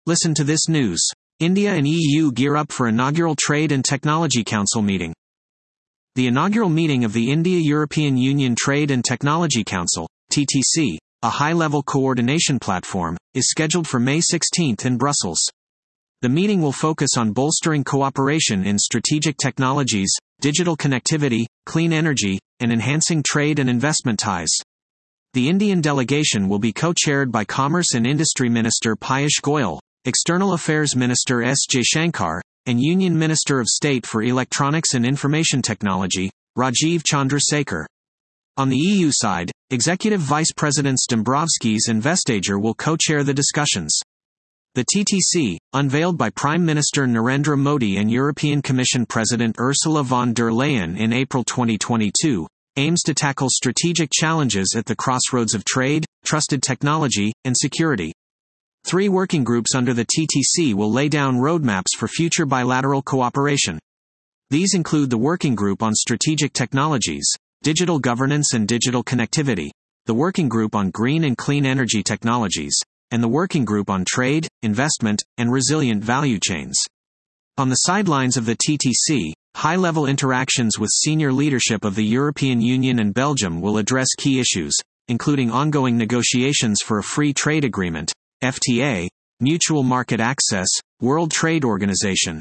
Listen to this news. India and EU gear up for inaugural Trade and Technology Council meeting. The inaugural meeting of the India-European Union Trade and Technology Council, TTC, a high-level coordination platform, is scheduled for May 16 in Brussels. The meeting will focus on bolstering cooperation in strategic technologies, digital connectivity, clean energy, and enhancing trade and investment ties. The Indian delegation will be co-chaired by Commerce and Industry Minister Piyush Goyal, External Affairs Minister S. Jaishankar, and Union Minister of State for Electronics and Information Technology, Rajiv Chandrasekhar. On the EU side, Executive Vice Presidents Dombrovskis and Vestager will co-chair the discussions. The TTC, unveiled by Prime Minister Narendra Modi and European Commission President Ursula von der Leyen in April 2022, aims to tackle strategic challenges at the crossroads of trade, trusted technology, and security. 3 working groups under the TTC will lay down roadmaps for future bilateral cooperation. These include the Working Group on Strategic Technologies, Digital Governance and Digital Connectivity, the Working Group on Green and Clean Energy Technologies, and the Working Group on Trade, Investment, and Resilient Value Chains. On the sidelines of the TTC, high-level interactions with senior leadership of the European Union and Belgium will address key issues, including ongoing negotiations for a free trade agreement, FTA, mutual market access, World Trade Organization,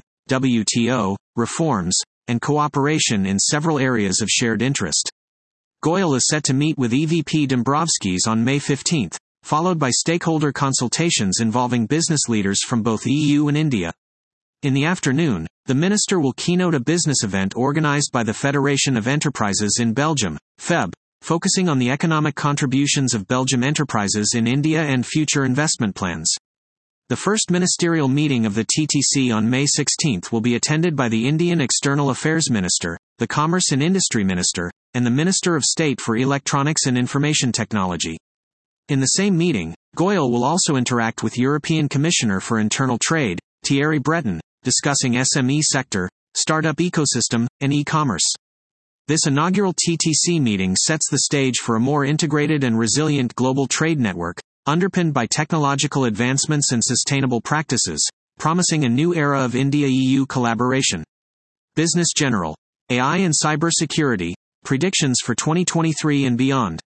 WTO, reforms, and cooperation in several areas of shared interest. Goyal is set to meet with EVP Dombrovskis on May 15, followed by stakeholder consultations involving business leaders from both EU and India. In the afternoon, the minister will keynote a business event organized by the Federation of Enterprises in Belgium, FEB, focusing on the economic contributions of Belgian enterprises in India and future investment plans. The first ministerial meeting of the TTC on May 16 will be attended by the Indian External Affairs Minister, the Commerce and Industry Minister, and the Minister of State for Electronics and Information Technology. In the same meeting, Goyal will also interact with European Commissioner for Internal Trade, Thierry Breton, discussing SME sector, startup ecosystem, and e-commerce. This inaugural TTC meeting sets the stage for a more integrated and resilient global trade network, underpinned by technological advancements and sustainable practices, promising a new era of India-EU collaboration. Business General. AI and cybersecurity, predictions for 2023 and beyond.